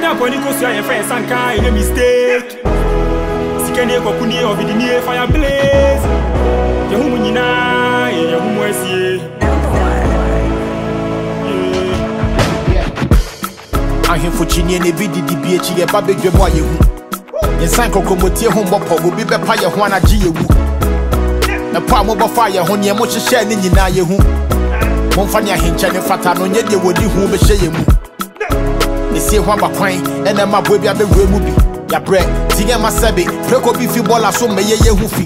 Enya poni ko so your friend sanka a mistake. Sikene ko kuni of the near fire blaze. Ye hu nyina ye hu asie. Ahemfo chinye ne bi didi bi echi ye ba bedwem a ye hu. Ye san kokomotie ho mbopɔ go bi bepa ye ho anaje ye wu. Na pa mo bofa ye ho ne mo hyehye ne nyina ye hu. Momfa ne ahenkyɛ ne fata no nye de wodi hu be hye ye mu. Esie ho abakwan ena ma bo bi abewura mu bi. Ya bre tiye masabe preko bi fi bola so meye ye hu fi.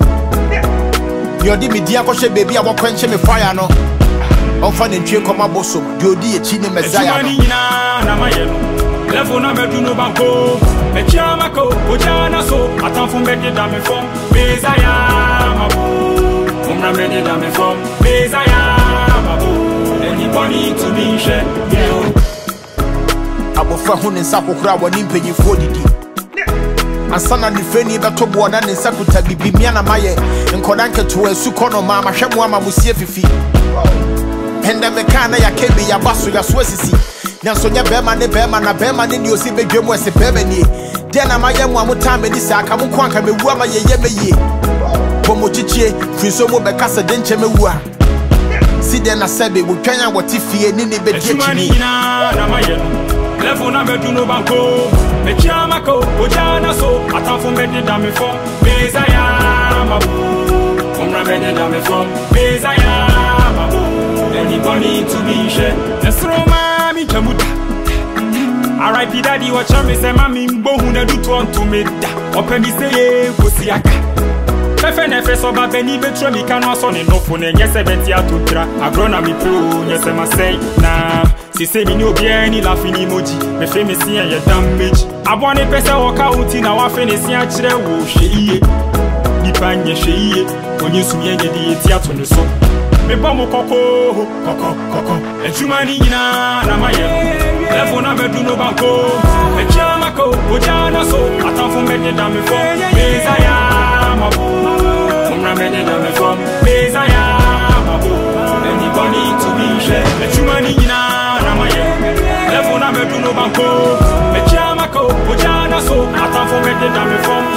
Yodi mi dia ko hye baby a wokwenche me fire no. Onfa ne ntwe koma bosom de odi echi ne mezaya no. Na maye no level na bedu no banko me chama ko ojana so atanfo bede da me fom mezaya mabo umra bede da me fom mezaya mabo anybody to be share yo abofra hu ne nsa kokora woni mpanyifo didi ansana ni feni beto bo na ne nsa kuta bibi mia na maye nkoda nketo asu kono ma mahwemo ama musie fifi penda me kana ya kebi ya baso ya so asisi nyanso nya bema na bema ne ni osi bedwemu ese bema ni de na maye mu amutame ni saka mu kwanka mewu ama ye meye bomo chichie friso mo be kasa de nche mewu a si de na sebe wo twan a wote fie ni be die chini na maye level na bedu no banko me chama ko ojana so atanfo bede da me fom mezaya mabu umra bede da me fom mezaya mabu anybody to be share Esroma mi chamuta R.I.P. daddy watch me say mami mbo hu na du to me da ope mi say ye kosiaka fefe nefe so ba beni betro mi kan so ne no ne nyese beti atotra agrona mi pro nyese ma say na si se mi ni obi ani la fini moji me fe me si ye damage abone pese wo ka uti na wa fe ne si a kire wo hwe iye nipa nye hwe iye onye sum ye di eti ato ne so me bomo koko ejumani nyina na maye level na bedu no banko me chama ko ojana so atanfo bede da me fom mezaya mabo umra bede da me fom mezaya mabo anybody to be share ejumani nyina na maye level na bedu no banko me chama ko ojana so atanfo bede da me fom